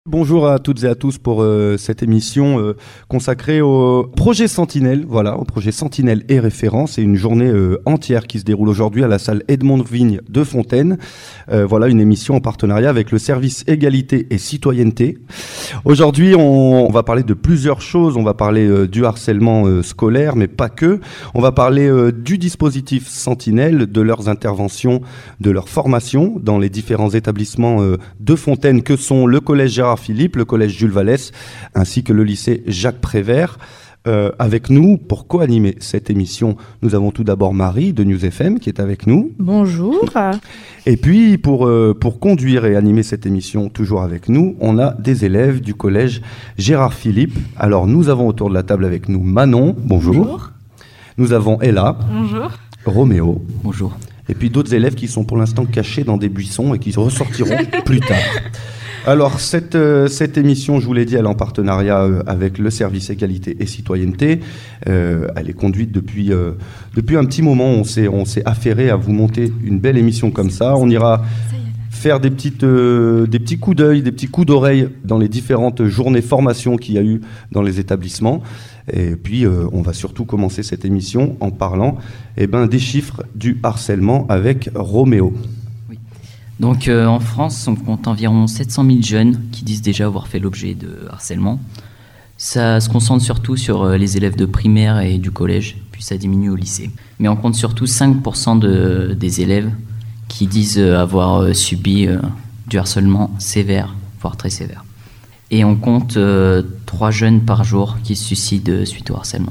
Bonjour à toutes et à tous pour cette émission consacrée au projet Sentinelle, au projet Sentinelle et référent. C'est une journée entière qui se déroule aujourd'hui à la salle Edmond Vigne de Fontaine. Une émission en partenariat avec le service Égalité et Citoyenneté. Aujourd'hui, on va parler de plusieurs choses. On va parler du harcèlement scolaire, mais pas que. On va parler du dispositif Sentinelle, de leurs interventions, de leur formation dans les différents établissements de Fontaine que sont le collège Gérard Philippe, le collège Jules Vallès, ainsi que le lycée Jacques Prévert. Avec nous, pour co-animer cette émission, nous avons tout d'abord Marie de News FM qui est avec nous. Bonjour. Et puis, pour conduire et animer cette émission, toujours avec nous, on a des élèves du collège Gérard Philippe. Alors, nous avons autour de la table avec nous Manon. Bonjour. Bonjour. Nous avons Ella. Bonjour. Roméo. Bonjour. Et puis d'autres élèves qui sont pour l'instant cachés dans des buissons et qui ressortiront plus tard. Alors, cette émission, je vous l'ai dit, elle est en partenariat avec le service Égalité et Citoyenneté. Elle est conduite depuis un petit moment. On s'est affairé à vous monter une belle émission comme ça. On ira faire des petits coups d'œil, des petits coups d'oreille dans les différentes journées formation qu'il y a eu dans les établissements. Et puis, on va surtout commencer cette émission en parlant des chiffres du harcèlement avec Roméo. Donc en France, on compte environ 700 000 jeunes qui disent déjà avoir fait l'objet de harcèlement. Ça se concentre surtout sur les élèves de primaire et du collège, puis ça diminue au lycée. Mais on compte surtout 5% des élèves qui disent avoir subi du harcèlement sévère, voire très sévère. Et on compte 3 jeunes par jour qui se suicident suite au harcèlement.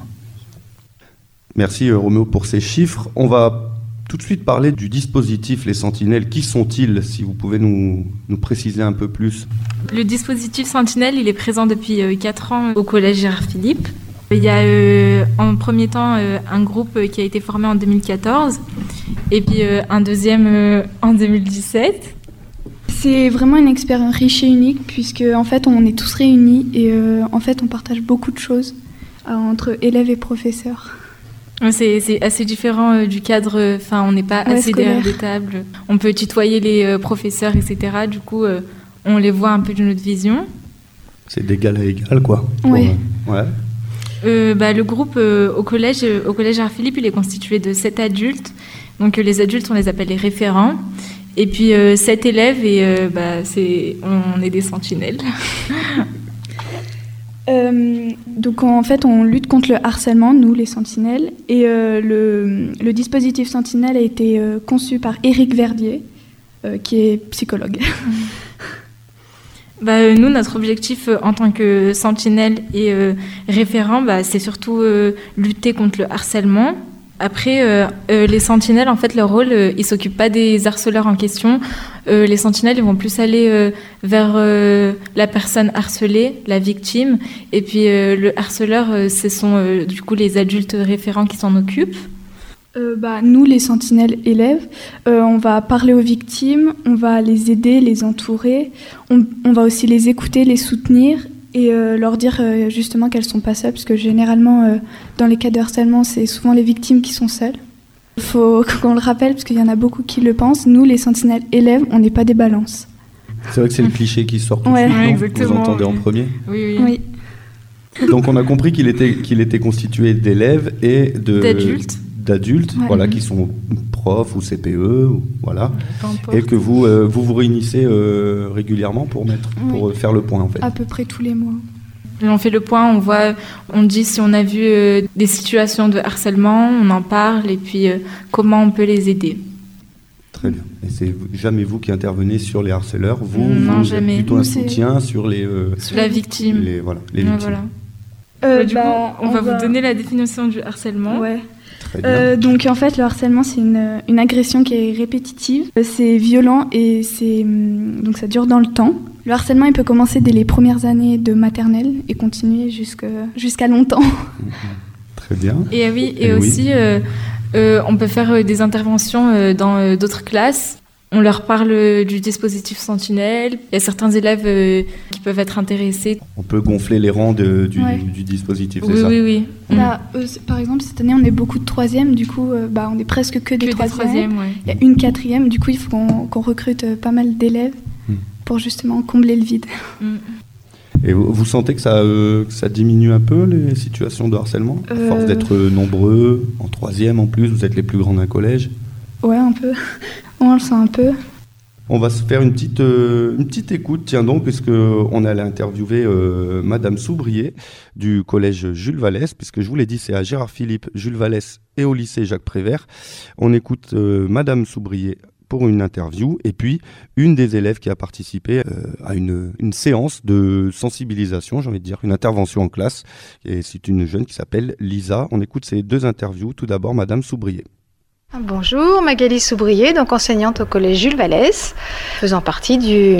Merci Roméo pour ces chiffres. On va tout de suite parler du dispositif Les Sentinelles. Qui sont-ils, si vous pouvez nous préciser un peu plus? Le dispositif Sentinelle, il est présent depuis 4 ans au collège Gérard Philippe. Il y a en premier temps un groupe qui a été formé en 2014 et puis un deuxième en 2017. C'est vraiment une expérience riche et unique puisque en fait on est tous réunis et en fait on partage beaucoup de choses entre élèves et professeurs. C'est assez différent du cadre, on n'est pas assis derrière des tables, on peut tutoyer les professeurs, etc. Du coup, on les voit un peu d'une autre vision. C'est d'égal à égal, quoi. Oui. Le groupe au collège Gérard Philippe, il est constitué de 7 adultes. Donc les adultes, on les appelle les référents. Et puis 7 élèves et on est des sentinelles. Donc en fait on lutte contre le harcèlement, nous les sentinelles, et le dispositif Sentinelle a été conçu par Éric Verdier, qui est psychologue. Nous, notre objectif en tant que sentinelle et référent, c'est surtout lutter contre le harcèlement. Après, les sentinelles, en fait, leur rôle, ils s'occupent pas des harceleurs en question. Les sentinelles, ils vont plus aller vers la personne harcelée, la victime. Et puis, le harceleur, ce sont du coup les adultes référents qui s'en occupent. Nous, les sentinelles élèves, on va parler aux victimes, on va les aider, les entourer. On va aussi les écouter, les soutenir. Et leur dire justement qu'elles ne sont pas seules, parce que généralement, dans les cas de harcèlement, c'est souvent les victimes qui sont seules. Il faut qu'on le rappelle, parce qu'il y en a beaucoup qui le pensent. Nous, les sentinelles élèves, on n'est pas des balances. C'est vrai que c'est le cliché qui sort tout de suite, non ? Exactement. Vous entendez en premier ? Oui. Donc on a compris qu'il était constitué d'élèves et d'adultes, ouais. Qui sont profs ou CPE, et que vous réunissez régulièrement pour faire le point en fait. À peu près tous les mois. On fait le point, on dit si on a vu des situations de harcèlement, on en parle et puis comment on peut les aider. Très bien. Et c'est jamais vous qui intervenez sur les harceleurs, Non, vous jamais. êtes plutôt un soutien sur les sur la victime. Les victimes. Voilà. Du coup, on va vous donner la définition du harcèlement. Ouais. Donc en fait le harcèlement c'est une agression qui est répétitive, c'est violent et donc ça dure dans le temps. Le harcèlement il peut commencer dès les premières années de maternelle et continuer jusqu'à longtemps. Très bien. Et aussi on peut faire des interventions dans d'autres classes. On leur parle du dispositif Sentinelle. Il y a certains élèves qui peuvent être intéressés. On peut gonfler les rangs du dispositif, c'est ça ? Oui. Là, par exemple, cette année, on est beaucoup de 3e. Du coup, on est presque que des 3e. Ouais. Il y a une 4e. Du coup, il faut qu'on recrute pas mal d'élèves. pour justement combler le vide. Et vous sentez que ça diminue un peu les situations de harcèlement, à force d'être nombreux, en troisième en plus, vous êtes les plus grands d'un collège? Ouais, un peu. On le sent un peu. On va se faire une petite écoute, tiens donc, puisqu'on allait interviewer Madame Soubrier du collège Jules Vallès, puisque je vous l'ai dit, c'est à Gérard Philippe, Jules Vallès et au lycée Jacques Prévert. On écoute Madame Soubrier pour une interview, et puis une des élèves qui a participé à une séance de sensibilisation, j'ai envie de dire, une intervention en classe, et c'est une jeune qui s'appelle Lisa. On écoute ces deux interviews. Tout d'abord, Madame Soubrier. Bonjour, Magali Soubrier, donc enseignante au collège Jules Vallès, faisant partie du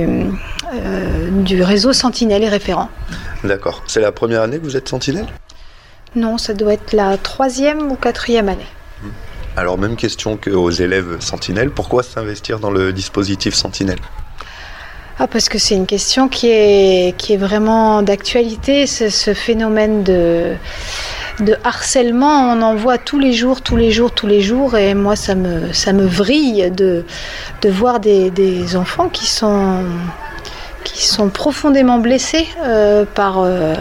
réseau Sentinelle et référent. D'accord. C'est la première année que vous êtes Sentinelle ? Non, ça doit être la 3e ou 4e année. Alors, même question qu'aux élèves Sentinelle, pourquoi s'investir dans le dispositif Sentinelle ? Parce que c'est une question qui est vraiment d'actualité, ce phénomène de harcèlement, on en voit tous les jours, et moi ça me vrille de voir des enfants qui sont profondément blessés par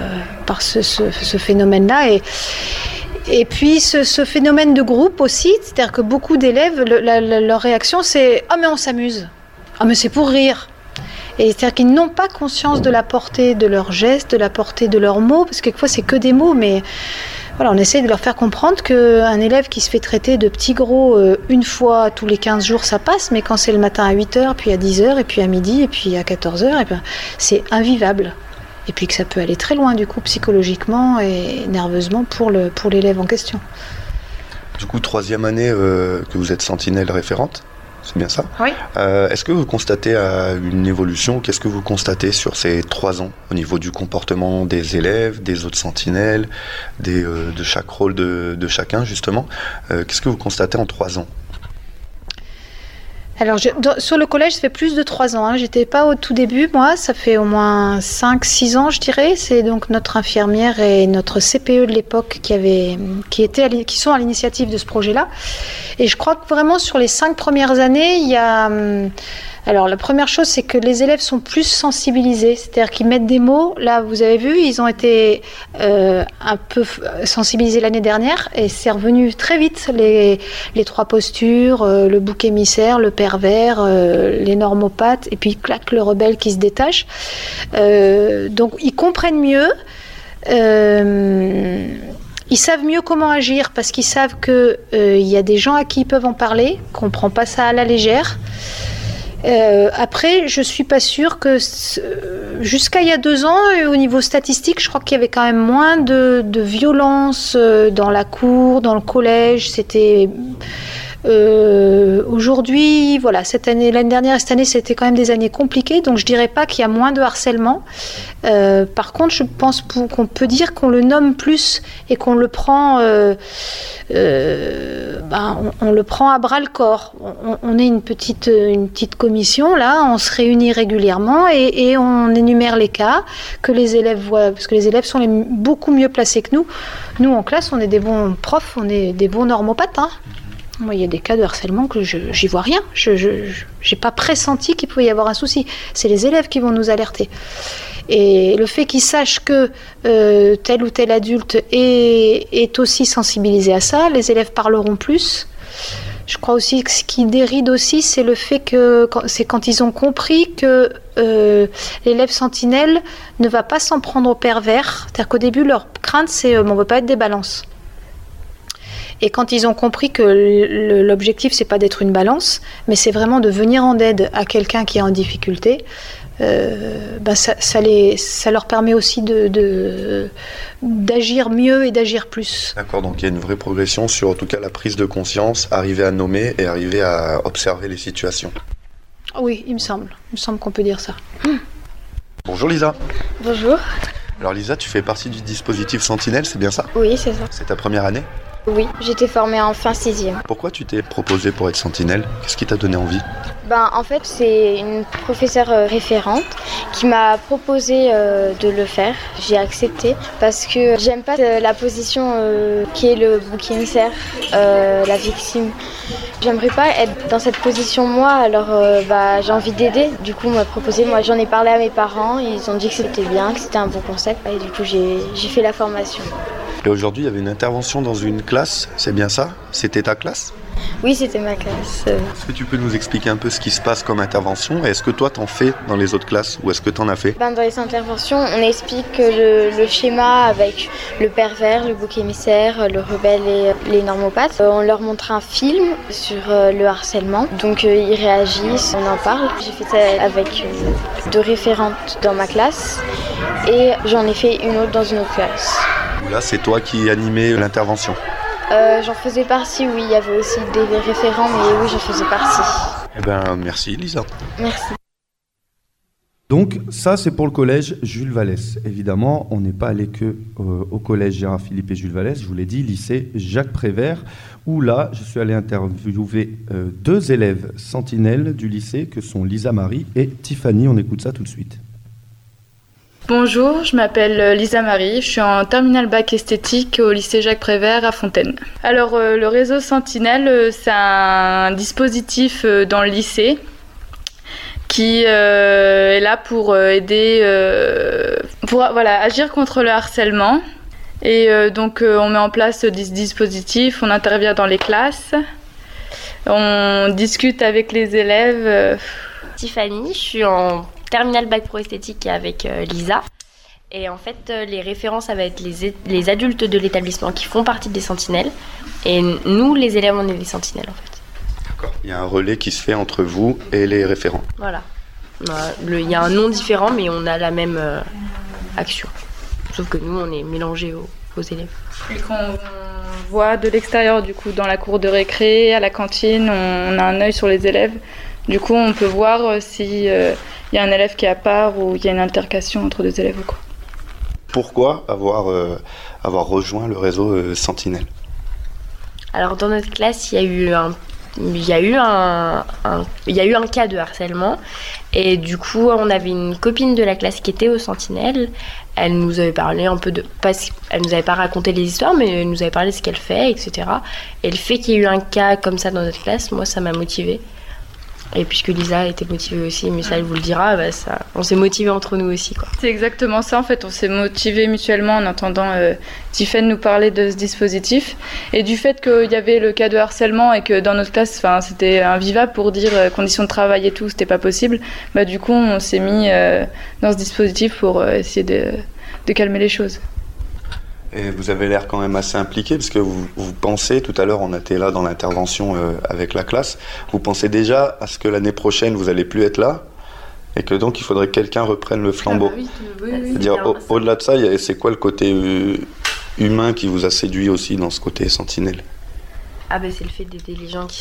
ce phénomène-là, et puis ce phénomène de groupe aussi, c'est-à-dire que beaucoup d'élèves, leur réaction c'est « Ah mais on s'amuse, ah mais c'est pour rire ». Et c'est-à-dire qu'ils n'ont pas conscience de la portée de leurs gestes, de la portée de leurs mots, parce que quelquefois c'est que des mots, mais voilà, on essaie de leur faire comprendre qu'un élève qui se fait traiter de petit gros une fois tous les 15 jours, ça passe, mais quand c'est le matin à 8h, puis à 10h, et puis à midi, et puis à 14h, et bien, c'est invivable. Et puis que ça peut aller très loin du coup, psychologiquement et nerveusement pour l'élève en question. Du coup, 3e année que vous êtes Sentinelle référente, c'est bien ça ? Oui. Est-ce que vous constatez une évolution ? Qu'est-ce que vous constatez sur ces 3 ans au niveau du comportement des élèves, des autres sentinelles, de chaque rôle de chacun justement ? Qu'est-ce que vous constatez en 3 ans ? Alors, sur le collège, ça fait plus de 3 ans. Hein. J'étais pas au tout début, moi. Ça fait au moins 5-6 ans, je dirais. C'est donc notre infirmière et notre CPE de l'époque qui sont à l'initiative de ce projet-là. Et je crois que vraiment, sur les 5 premières années, il y a... Alors, la première chose, c'est que les élèves sont plus sensibilisés. C'est-à-dire qu'ils mettent des mots. Là, vous avez vu, ils ont été un peu sensibilisés l'année dernière. Et c'est revenu très vite, les 3 postures, le bouc émissaire, le pervers, les normopathes, et puis clac, le rebelle qui se détache. Donc, ils comprennent mieux. Ils savent mieux comment agir parce qu'ils savent qu'il y a des gens à qui ils peuvent en parler, qu'on ne prend pas ça à la légère. Après, je suis pas sûre que jusqu'à il y a 2 ans, au niveau statistique, je crois qu'il y avait quand même moins de violence dans la cour, dans le collège. C'était aujourd'hui, voilà, l'année dernière et cette année, c'était quand même des années compliquées, donc je dirais pas qu'il y a moins de harcèlement. Par contre, je pense qu'on peut dire qu'on le nomme plus et qu'on le prend, on le prend à bras le corps. On est une petite commission là, on se réunit régulièrement et on énumère les cas que les élèves voient, parce que les élèves sont beaucoup mieux placés que nous. Nous en classe, on est des bons profs, on est des bons normopathes. Hein. Moi, il y a des cas de harcèlement que j'y vois rien. Je n'ai pas pressenti qu'il pouvait y avoir un souci. C'est les élèves qui vont nous alerter. Et le fait qu'ils sachent que tel ou tel adulte est aussi sensibilisé à ça, les élèves parleront plus. Je crois aussi que ce qui déride aussi, c'est le fait que c'est quand ils ont compris que l'élève sentinelle ne va pas s'en prendre au pervers. C'est-à-dire qu'au début, leur crainte, c'est on ne veut pas être des balances. Et quand ils ont compris que l'objectif, c'est pas d'être une balance, mais c'est vraiment de venir en aide à quelqu'un qui est en difficulté, ça leur permet aussi d'agir mieux et d'agir plus. D'accord, donc il y a une vraie progression sur en tout cas la prise de conscience, arriver à nommer et arriver à observer les situations. Oui, il me semble qu'on peut dire ça. Bonjour Lisa. Bonjour. Alors Lisa, tu fais partie du dispositif Sentinelle, c'est bien ça ? Oui, c'est ça. C'est ta première année ? Oui, j'étais formée en fin 6e. Pourquoi tu t'es proposée pour être sentinelle? Qu'est-ce qui t'a donné envie? En fait, c'est une professeure référente qui m'a proposé de le faire. J'ai accepté parce que j'aime pas la position qui est le bouc émissaire, la victime. J'aimerais pas être dans cette position moi, alors j'ai envie d'aider. Du coup, on m'a proposé, moi j'en ai parlé à mes parents, ils ont dit que c'était bien, que c'était un bon concept et du coup j'ai fait la formation. Et aujourd'hui, il y avait une intervention dans une classe, c'est bien ça? C'était ta classe? Oui, c'était ma classe. Est-ce que tu peux nous expliquer un peu ce qui se passe comme intervention? Et est-ce que toi, t'en fais dans les autres classes ou est-ce que t'en as fait? Dans les interventions, on explique le schéma avec le pervers, le bouc émissaire, le rebelle et les normopathes. On leur montre un film sur le harcèlement. Donc ils réagissent, on en parle. J'ai fait ça avec 2 référentes dans ma classe et j'en ai fait une autre dans une autre classe. Là, c'est toi qui animais l'intervention? J'en faisais partie, oui. Il y avait aussi des référents, mais oui, j'en faisais partie. Merci Lisa. Merci. Donc ça, c'est pour le collège Jules Vallès. Évidemment, on n'est pas allé que au collège Gérard Philippe et Jules Vallès. Je vous l'ai dit, lycée Jacques Prévert, où là, je suis allé interviewer 2 élèves sentinelles du lycée, que sont Lisa Marie et Tiffany. On écoute ça tout de suite. Bonjour, je m'appelle Lisa Marie, je suis en terminale bac esthétique au lycée Jacques Prévert à Fontaine. Alors le réseau Sentinelle, c'est un dispositif dans le lycée qui est là pour aider, agir contre le harcèlement. Et donc on met en place ce dispositif, on intervient dans les classes, on discute avec les élèves. Tiffany, je suis en terminale bac pro esthétique avec Lisa. Et en fait, les référents, ça va être les adultes de l'établissement qui font partie des sentinelles. Et nous, les élèves, on est des sentinelles en fait. D'accord. Il y a un relais qui se fait entre vous et les référents. Voilà. Il y a un nom différent, mais on a la même action. Sauf que nous, on est mélangés aux élèves. Et quand on voit de l'extérieur, du coup, dans la cour de récré, à la cantine, on a un œil sur les élèves. Du coup, on peut voir si y a un élève qui est à part ou il y a une altercation entre 2 élèves ou quoi. Pourquoi avoir rejoint le réseau Sentinelle? Alors dans notre classe, il y a eu un cas de harcèlement et du coup on avait une copine de la classe qui était au Sentinelle. Elle nous avait parlé un peu elle nous avait pas raconté les histoires, mais elle nous avait parlé de ce qu'elle fait, etc. Et le fait qu'il y ait eu un cas comme ça dans notre classe, moi ça m'a motivée. Et puisque Lisa était motivée aussi, mais ça elle vous le dira, on s'est motivés entre nous aussi, quoi. C'est exactement ça en fait, on s'est motivés mutuellement en entendant Tiffany nous parler de ce dispositif. Et du fait qu'il y avait le cas de harcèlement et que dans notre classe c'était invivable pour dire conditions de travail et tout, c'était pas possible, du coup on s'est mis dans ce dispositif pour essayer de calmer les choses. Et vous avez l'air quand même assez impliqué, parce que vous pensez, tout à l'heure on était là dans l'intervention avec la classe, vous pensez déjà à ce que l'année prochaine vous n'allez plus être là, et que donc il faudrait que quelqu'un reprenne le flambeau. Oui. C'est-à-dire au-delà de ça, c'est quoi le côté humain qui vous a séduit aussi dans ce côté sentinelle? C'est le fait d'aider les gens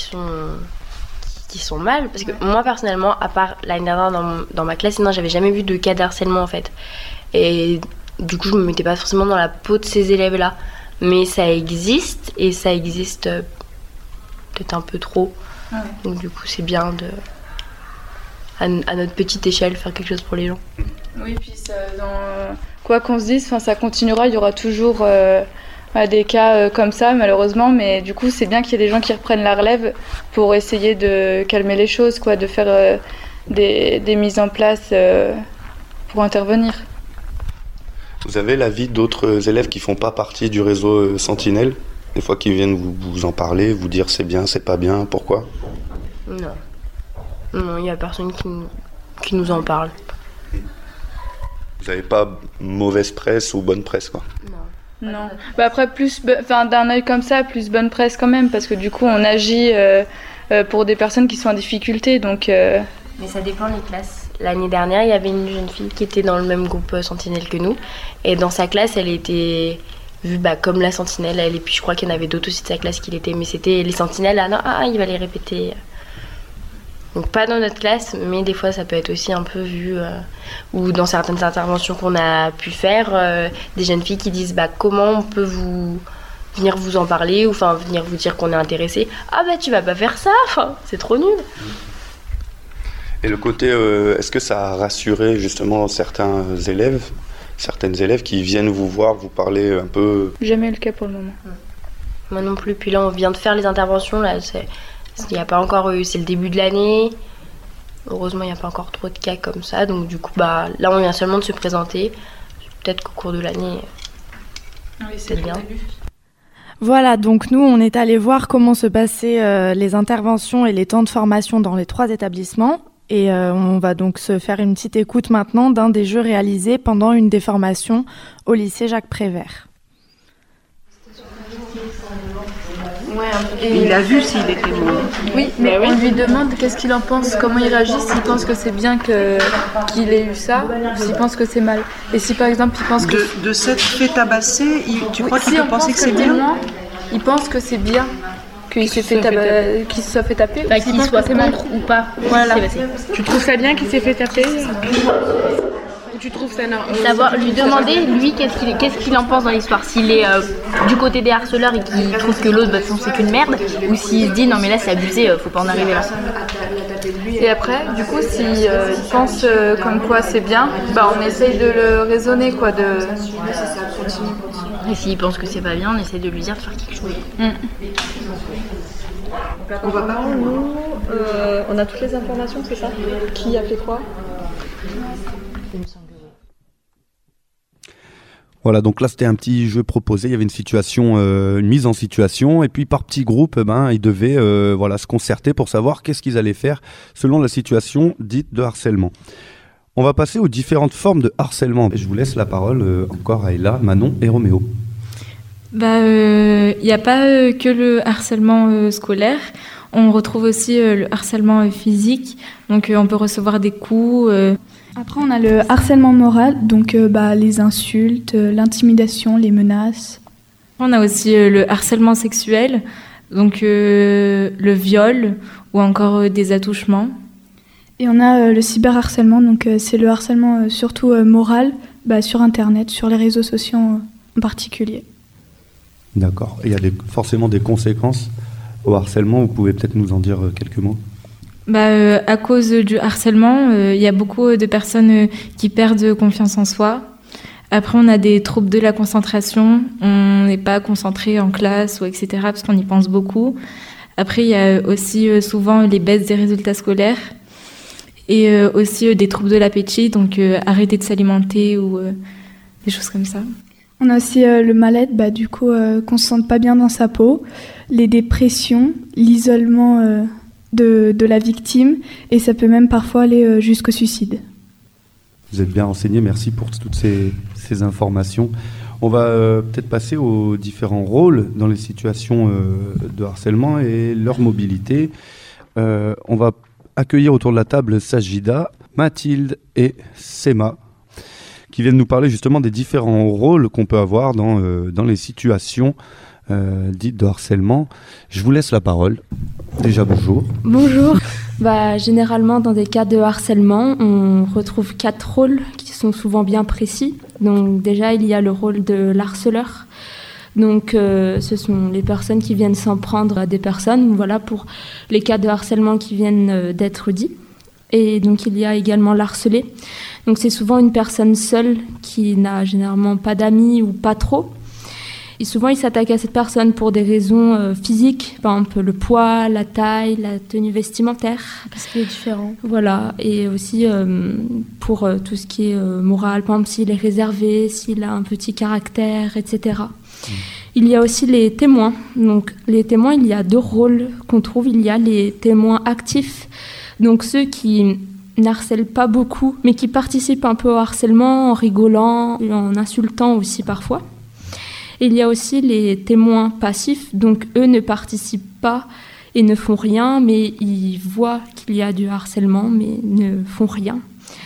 qui sont mal, parce que moi personnellement, à part l'année dernière dans ma classe, sinon j'avais jamais vu de cas d'harcèlement en fait. Et du coup, je me mettais pas forcément dans la peau de ces élèves-là. Mais ça existe, et ça existe peut-être un peu trop. Ouais. Donc du coup, c'est bien à notre petite échelle, faire quelque chose pour les gens. Oui, puis quoi qu'on se dise, ça continuera, il y aura toujours des cas comme ça, malheureusement. Mais du coup, c'est bien qu'il y ait des gens qui reprennent la relève pour essayer de calmer les choses, de faire des mises en place pour intervenir. Vous avez l'avis d'autres élèves qui ne font pas partie du réseau Sentinelle? Des fois qui viennent vous en parler, vous dire c'est bien, c'est pas bien, pourquoi? Non, il n'y a personne qui nous en parle. Vous n'avez pas mauvaise presse ou bonne presse, quoi? Non. Après, d'un œil comme ça, plus bonne presse quand même, parce que du coup on agit pour des personnes qui sont en difficulté, donc... Mais ça dépend des classes. L'année dernière, il y avait une jeune fille qui était dans le même groupe Sentinelle que nous. Et dans sa classe, elle était vue comme la Sentinelle. Et puis je crois qu'il y en avait d'autres aussi de sa classe qui l'étaient. Mais c'était les Sentinelles, il va les répéter. Donc pas dans notre classe, mais des fois ça peut être aussi un peu vu. Ou dans certaines interventions qu'on a pu faire, des jeunes filles qui disent comment on peut vous venir vous en parler ou venir vous dire qu'on est intéressé. Ah bah tu vas pas faire ça, c'est trop nul. Et le côté, est-ce que ça a rassuré justement certaines élèves qui viennent vous voir, vous parler un peu? Jamais le cas pour le moment. Moi non plus. Puis là, on vient de faire les interventions. Là, il y a pas encore eu. C'est le début de l'année. Heureusement, il n'y a pas encore trop de cas comme ça. Donc du coup, là, on vient seulement de se présenter. Peut-être qu'au cours de l'année, c'est bien. Voilà, donc nous, on est allés voir comment se passaient les interventions et les temps de formation dans les 3 établissements. Et on va donc se faire une petite écoute maintenant d'un des jeux réalisés pendant une des formations au lycée Jacques Prévert. Et il a vu s'il était bon. Oui, mais on lui demande qu'est-ce qu'il en pense, comment il réagit, s'il pense que c'est bien qu'il ait eu ça, ou s'il pense que c'est mal. Et si par exemple il pense que... De s'être fait tabasser, tu crois qu'il peut penser que c'est bien? Il pense que c'est bien. Qu'il se soit fait taper, qu'il soit contre ou pas. Voilà. Tu trouves ça bien qu'il s'est fait taper? Tu trouves ça savoir lui demander lui qu'est-ce qu'il en pense dans l'histoire, s'il est du côté des harceleurs et qu'il trouve que l'autre c'est qu'une merde, ou s'il se dit non mais là c'est abusé, faut pas en arriver là. Et après du coup s'il pense comme quoi c'est bien, on essaye de le raisonner quoi, et s'il pense que c'est pas bien, on essaye de lui dire de faire quelque chose. On va pas on a toutes les informations, c'est ça? Qui a fait quoi? Voilà, donc là c'était un petit jeu proposé, il y avait une situation, une mise en situation, et puis par petits groupes, ils devaient se concerter pour savoir qu'est-ce qu'ils allaient faire selon la situation dite de harcèlement. On va passer aux différentes formes de harcèlement. Et je vous laisse la parole encore à Ella, Manon et Roméo. Il n'y a pas que le harcèlement scolaire, on retrouve aussi le harcèlement physique, donc on peut recevoir des coups. Après, on a le harcèlement moral, donc les insultes, l'intimidation, les menaces. On a aussi le harcèlement sexuel, donc le viol ou encore des attouchements. Et on a le cyberharcèlement, donc c'est le harcèlement surtout moral sur Internet, sur les réseaux sociaux en particulier. D'accord. Et il y a forcément des conséquences au harcèlement, vous pouvez peut-être nous en dire quelques mots? À cause du harcèlement, il y a beaucoup de personnes qui perdent confiance en soi. Après, on a des troubles de la concentration. On n'est pas concentré en classe ou etc. parce qu'on y pense beaucoup. Après, il y a aussi souvent les baisses des résultats scolaires et aussi des troubles de l'appétit, donc arrêter de s'alimenter ou des choses comme ça. On a aussi le mal-être, qu'on se sente pas bien dans sa peau, les dépressions, l'isolement de la victime, et ça peut même parfois aller jusqu'au suicide. Vous êtes bien renseigné, merci pour toutes ces informations. On va peut-être passer aux différents rôles dans les situations de harcèlement et leur mobilité. On va accueillir autour de la table Sajida, Mathilde et Sema, qui viennent nous parler justement des différents rôles qu'on peut avoir dans les situations dites de harcèlement. Je vous laisse la parole. Déjà, bonjour. Bonjour. Généralement, dans des cas de harcèlement, on retrouve 4 rôles qui sont souvent bien précis. Donc déjà, il y a le rôle de l'harceleur. Donc ce sont les personnes qui viennent s'en prendre à des personnes, voilà, pour les cas de harcèlement qui viennent d'être dits. Et donc il y a également l'harcelé. Donc c'est souvent une personne seule qui n'a généralement pas d'amis ou pas trop. Et souvent, il s'attaque à cette personne pour des raisons physiques, par exemple le poids, la taille, la tenue vestimentaire. Parce qu'il est différent. Voilà, et aussi pour tout ce qui est moral, par exemple s'il est réservé, s'il a un petit caractère, etc. Il y a aussi les témoins. Donc les témoins, il y a 2 rôles qu'on trouve. Il y a les témoins actifs, donc ceux qui n'harcèlent pas beaucoup, mais qui participent un peu au harcèlement en rigolant, en insultant aussi parfois. Il y a aussi les témoins passifs, donc eux ne participent pas et ne font rien, mais ils voient qu'il y a du harcèlement, mais ne font rien.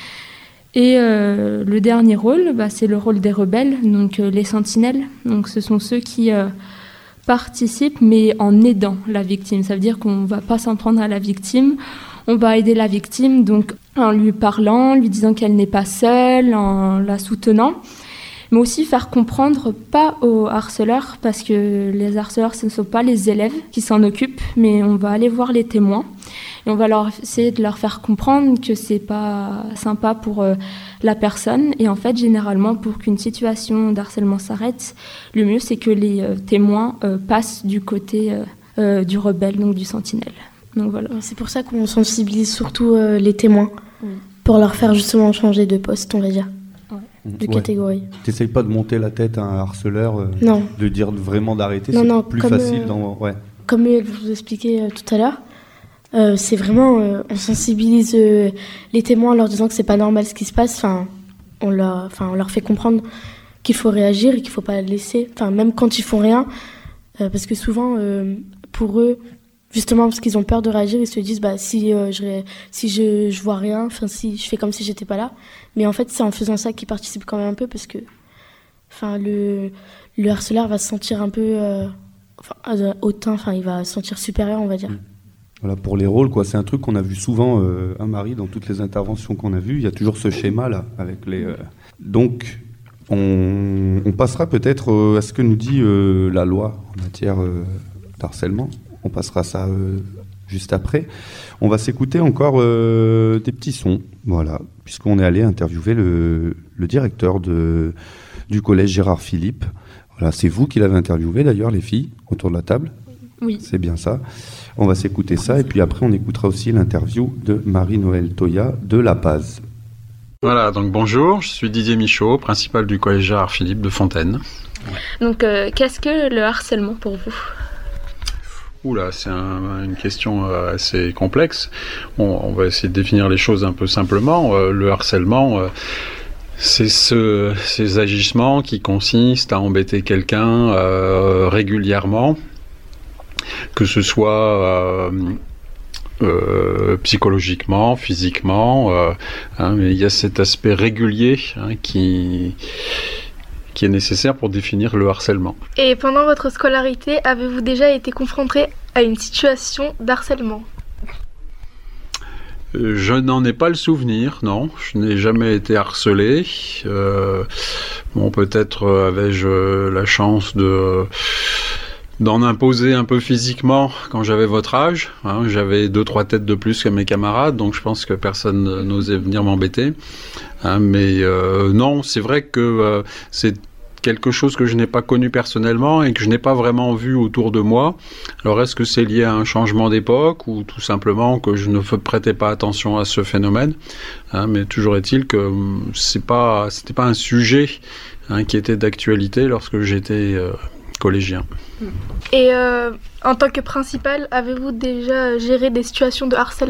Et le dernier rôle, c'est le rôle des rebelles, donc les sentinelles. Donc ce sont ceux qui participent, mais en aidant la victime. Ça veut dire qu'on ne va pas s'en prendre à la victime, on va aider la victime donc en lui parlant, lui disant qu'elle n'est pas seule, en la soutenant. mais aussi faire comprendre, pas aux harceleurs, parce que les harceleurs, ce ne sont pas les élèves qui s'en occupent, mais on va aller voir les témoins et on va essayer de leur faire comprendre que c'est pas sympa pour la personne. Et en fait, généralement, pour qu'une situation d'harcèlement s'arrête, le mieux, c'est que les témoins passent du côté du rebelle, donc du sentinelle. Donc voilà. C'est pour ça qu'on sensibilise surtout les témoins, pour leur faire justement changer de poste, on va dire. De catégorie. T'essayes pas de monter la tête à un harceleur, de dire vraiment d'arrêter, non, plus facile Comme je vous expliquais tout à l'heure, c'est vraiment, on sensibilise les témoins en leur disant que c'est pas normal ce qui se passe, on leur fait comprendre qu'il faut réagir et qu'il faut pas laisser, même quand ils font rien, parce que souvent, pour eux, justement parce qu'ils ont peur de réagir, ils se disent si je vois rien, si je fais comme si j'étais pas là. Mais en fait, c'est en faisant ça qu'ils participent quand même un peu, parce que le harceleur va se sentir un peu hautain, il va se sentir supérieur, on va dire. Voilà, pour les rôles, c'est un truc qu'on a vu souvent, Marie, dans toutes les interventions qu'on a vues. Il y a toujours ce schéma-là avec les. Donc, on passera peut-être à ce que nous dit la loi en matière d'harcèlement. On passera ça juste après. On va s'écouter encore des petits sons, voilà, puisqu'on est allé interviewer le directeur du collège Gérard Philippe. Voilà, c'est vous qui l'avez interviewé d'ailleurs, les filles, autour de la table. Oui. C'est bien ça. On va s'écouter ça, et puis après on écoutera aussi l'interview de Marie-Noëlle Toya de La Paz. Voilà, donc bonjour, je suis Didier Michaud, principal du collège Gérard Philippe de Fontaine. Donc qu'est-ce que le harcèlement pour vous ? Oula, c'est une question assez complexe. On va essayer de définir les choses un peu simplement. Le harcèlement, c'est ces agissements qui consistent à embêter quelqu'un régulièrement, que ce soit psychologiquement, physiquement, mais il y a cet aspect régulier qui est nécessaire pour définir le harcèlement. Et pendant votre scolarité, avez-vous déjà été confronté à une situation d'harcèlement ? Je n'en ai pas le souvenir, non. Je n'ai jamais été harcelé. Peut-être avais-je la chance d'en imposer un peu physiquement quand j'avais votre âge. J'avais 2-3 têtes de plus que mes camarades, donc je pense que personne n'osait venir m'embêter. Mais non, c'est vrai que c'est quelque chose que je n'ai pas connu personnellement et que je n'ai pas vraiment vu autour de moi. Alors est-ce que c'est lié à un changement d'époque ou tout simplement que je ne prêtais pas attention à ce phénomène, mais toujours est-il que c'était pas un sujet qui était d'actualité lorsque j'étais collégien. Et en tant que principal, avez-vous déjà géré des situations de harcèlement ?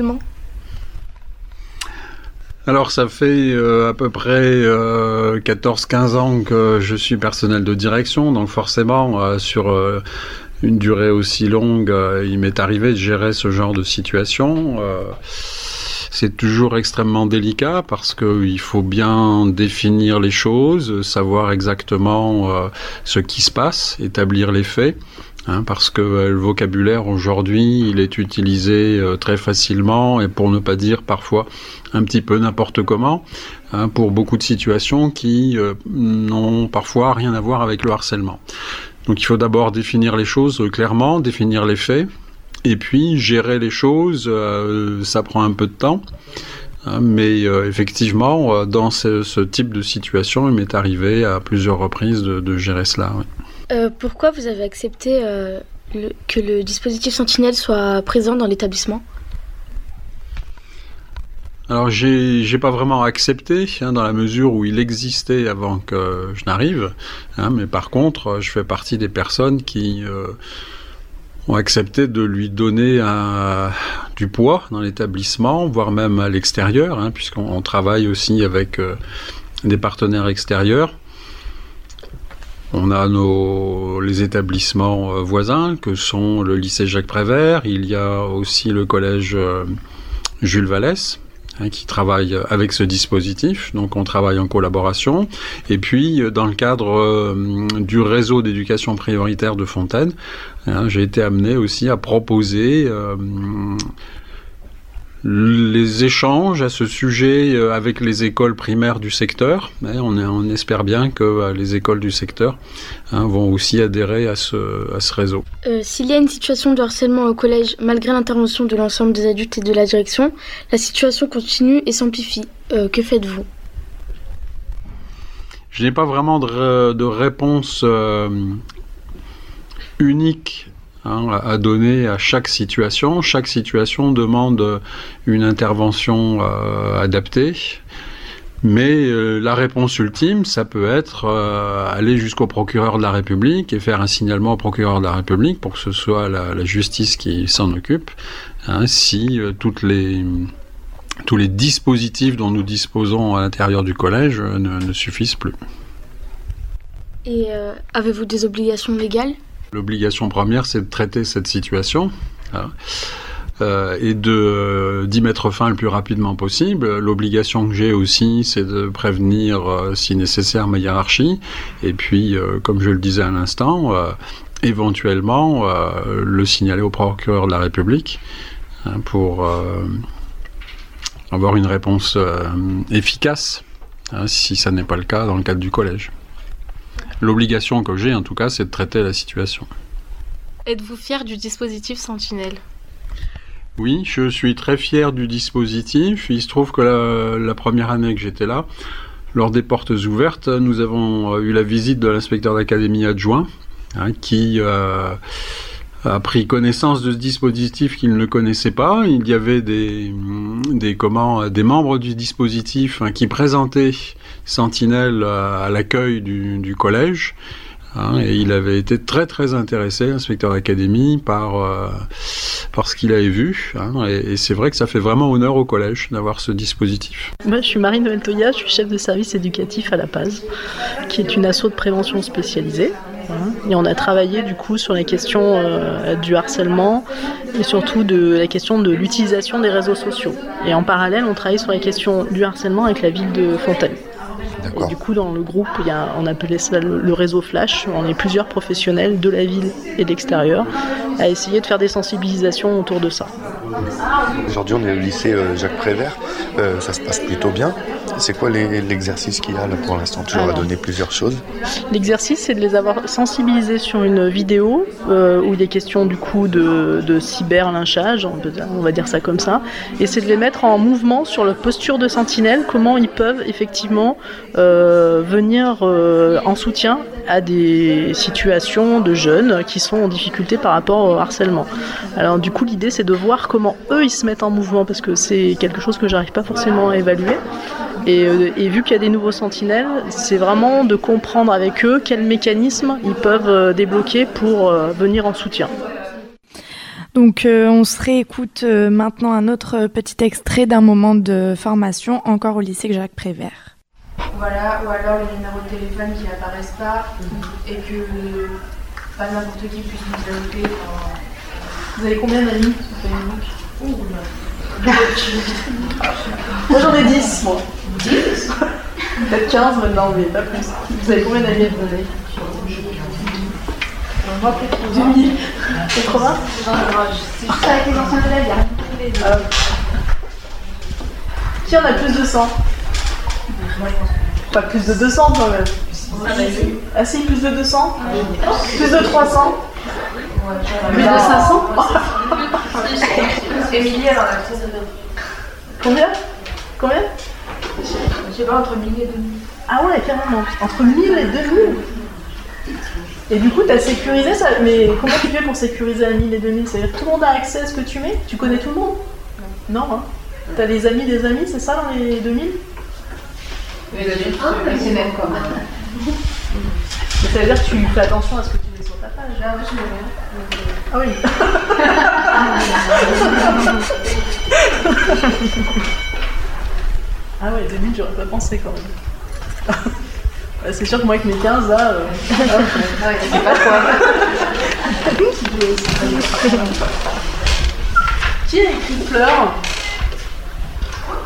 Alors ça fait à peu près 14-15 ans que je suis personnel de direction, donc forcément sur une durée aussi longue, il m'est arrivé de gérer ce genre de situation. C'est toujours extrêmement délicat parce qu'il faut bien définir les choses, savoir exactement ce qui se passe, établir les faits. Parce que le vocabulaire aujourd'hui, il est utilisé très facilement et pour ne pas dire parfois un petit peu n'importe comment, pour beaucoup de situations qui n'ont parfois rien à voir avec le harcèlement. Donc il faut d'abord définir les choses clairement, définir les faits, et puis gérer les choses, ça prend un peu de temps. Mais effectivement, dans ce type de situation, il m'est arrivé à plusieurs reprises de gérer cela. Oui. Pourquoi vous avez accepté que le dispositif Sentinelle soit présent dans l'établissement ? Alors j'ai pas vraiment accepté, dans la mesure où il existait avant que je n'arrive, mais par contre je fais partie des personnes qui ont accepté de lui donner du poids dans l'établissement, voire même à l'extérieur, puisqu'on travaille aussi avec des partenaires extérieurs. On a les établissements voisins, que sont le lycée Jacques Prévert, il y a aussi le collège Jules Vallès, qui travaille avec ce dispositif, donc on travaille en collaboration. Et puis, dans le cadre du réseau d'éducation prioritaire de Fontaine, j'ai été amené aussi à proposer les échanges à ce sujet avec les écoles primaires du secteur. On espère bien que les écoles du secteur vont aussi adhérer à ce réseau. S'il y a une situation de harcèlement au collège, malgré l'intervention de l'ensemble des adultes et de la direction, la situation continue et s'amplifie. Que faites-vous ? Je n'ai pas vraiment de réponse unique à donner à chaque situation. Chaque situation demande une intervention adaptée. Mais la réponse ultime, ça peut être aller jusqu'au procureur de la République et faire un signalement au procureur de la République pour que ce soit la justice qui s'en occupe. Si tous les dispositifs dont nous disposons à l'intérieur du collège ne suffisent plus. Et avez-vous des obligations légales ? L'obligation première, c'est de traiter cette situation et d'y mettre fin le plus rapidement possible. L'obligation que j'ai aussi, c'est de prévenir, si nécessaire, ma hiérarchie. Et puis, comme je le disais à l'instant, éventuellement, le signaler au procureur de la République pour avoir une réponse efficace, si ça n'est pas le cas dans le cadre du collège. L'obligation que j'ai, en tout cas, c'est de traiter la situation. Êtes-vous fier du dispositif Sentinelle ? Oui, je suis très fier du dispositif. Il se trouve que la première année que j'étais là, lors des portes ouvertes, nous avons eu la visite de l'inspecteur d'académie adjoint, qui a pris connaissance de ce dispositif qu'il ne connaissait pas. Il y avait des membres du dispositif qui présentaient Sentinelle à l'accueil du collège. Et il avait été très très intéressé, l'inspecteur d'académie, par ce qu'il avait vu. Et c'est vrai que ça fait vraiment honneur au collège d'avoir ce dispositif. Moi, je suis Marie-Noëlle Toya, je suis chef de service éducatif à la PAS, qui est une asso de prévention spécialisée. Et on a travaillé du coup sur la question du harcèlement et surtout de la question de l'utilisation des réseaux sociaux. Et en parallèle, on travaille sur la question du harcèlement avec la ville de Fontaine. Et du coup, dans le groupe, on appelait ça le réseau Flash. On est plusieurs professionnels de la ville et de l'extérieur à essayer de faire des sensibilisations autour de ça. Aujourd'hui, on est au lycée Jacques Prévert. Ça se passe plutôt bien. C'est quoi l'exercice qu'il y a là pour l'instant ? Tu leur as donné plusieurs choses. L'exercice, c'est de les avoir sensibilisés sur une vidéo où il est question du coup de cyberlynchage, on va dire ça comme ça. Et c'est de les mettre en mouvement sur la posture de sentinelle, comment ils peuvent effectivement venir en soutien à des situations de jeunes qui sont en difficulté par rapport au harcèlement. Alors du coup, l'idée, c'est de voir comment eux, ils se mettent en mouvement, parce que c'est quelque chose que j'arrive pas forcément à évaluer. Et vu qu'il y a des nouveaux sentinelles, c'est vraiment de comprendre avec eux quels mécanismes ils peuvent débloquer pour venir en soutien. Donc on se réécoute maintenant un autre petit extrait d'un moment de formation encore au lycée Jacques Prévert. Voilà, ou alors les numéros de téléphone qui n'apparaissent pas et que pas n'importe qui puisse nous ajouter. Vous avez combien d'amis sur Facebook ? Moi j'en ai 10, moi. 10 ? Peut-être 15 maintenant, mais pas plus. Vous avez combien d'amis à vous donner ? 2000. 80 ? C'est juste avec les anciens élèves, il n'y a rien de les deux. Qui en a plus de 100 ? Pas plus de 200 quand même. Ah si, plus de 200 ? Plus de 300 ? Plus de 500 ? Émilie, elle en a plus de 200. Combien ? Je sais pas, entre 1000 et 2000. Ah ouais, carrément. Entre 1000 et 2000. Et du coup, tu as sécurisé ça. Mais comment tu fais pour sécuriser à 1000 et 2000 ? C'est-à-dire que tout le monde a accès à ce que tu mets ? Tu connais tout le monde ? Non, hein. T'as les amis des amis, c'est ça, dans les 2000 ? C'est même quoi. Mais ça veut dire que tu fais attention à ce que tu mets sur ta page. Ah oui, je le vois. Ah oui. Ah ouais, 2000, j'aurais pas pensé quand même. C'est sûr que moi avec mes 15 là... ouais, c'est pas quoi. Qui a écrit Fleur ? Fleur ?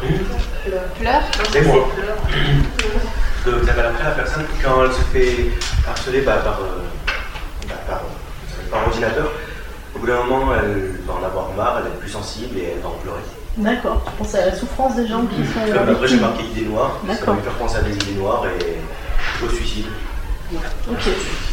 C'est moi. Vous avez après la personne, quand elle se fait harceler par ordinateur, au bout d'un moment, elle va en avoir marre, elle va être plus sensible et elle va en pleurer. D'accord, tu penses à la souffrance des gens qui sont... Après j'ai marqué idées noires, ça D'accord. va me faire penser à des idées noires et au suicide. Ok.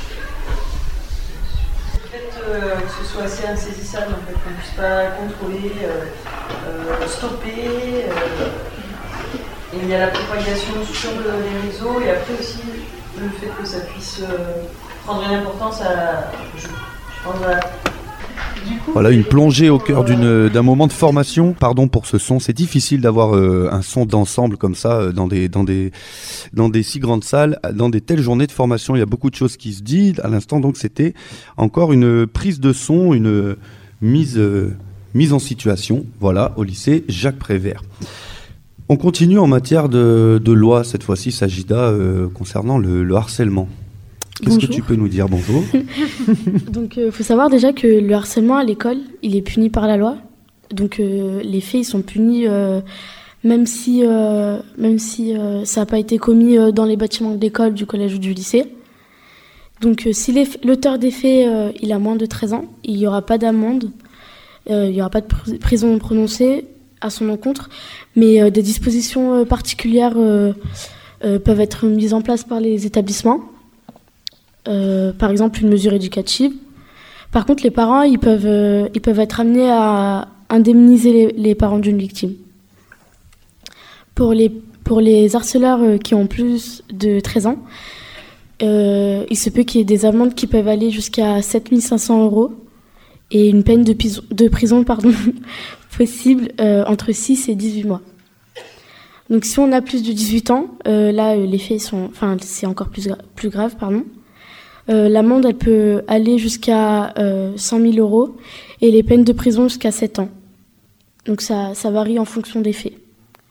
Que ce soit assez insaisissable, en fait, qu'on ne puisse pas contrôler, stopper. Et il y a la propagation sur les réseaux et après aussi le fait que ça puisse prendre une importance à... Je pense à... Voilà, une plongée au cœur d'un moment de formation. Pardon pour ce son, c'est difficile d'avoir un son d'ensemble comme ça dans des si grandes salles, dans des telles journées de formation. Il y a beaucoup de choses qui se disent. À l'instant, donc, c'était encore une prise de son, une mise en situation, voilà, au lycée Jacques Prévert. On continue en matière de loi, cette fois-ci, Sajida, concernant le harcèlement. Qu'est-ce que tu peux nous dire? Bonjour. Donc, faut savoir déjà que le harcèlement à l'école, il est puni par la loi. Donc, les faits, ils sont punis même si ça n'a pas été commis dans les bâtiments de l'école, du collège ou du lycée. Donc, si l'auteur des faits, il a moins de 13 ans, il n'y aura pas d'amende, il n'y aura pas de prison prononcée à son encontre, mais des dispositions particulières peuvent être mises en place par les établissements. Par exemple, une mesure éducative. Par contre, les parents, ils peuvent être amenés à indemniser les parents d'une victime. Pour les harceleurs qui ont plus de 13 ans, il se peut qu'il y ait des amendes qui peuvent aller jusqu'à 7 500 € et une peine de prison possible entre 6 et 18 mois. Donc si on a plus de 18 ans, là les faits c'est encore plus grave, pardon. L'amende, elle peut aller jusqu'à 100 000 € et les peines de prison jusqu'à 7 ans. Donc ça varie en fonction des faits.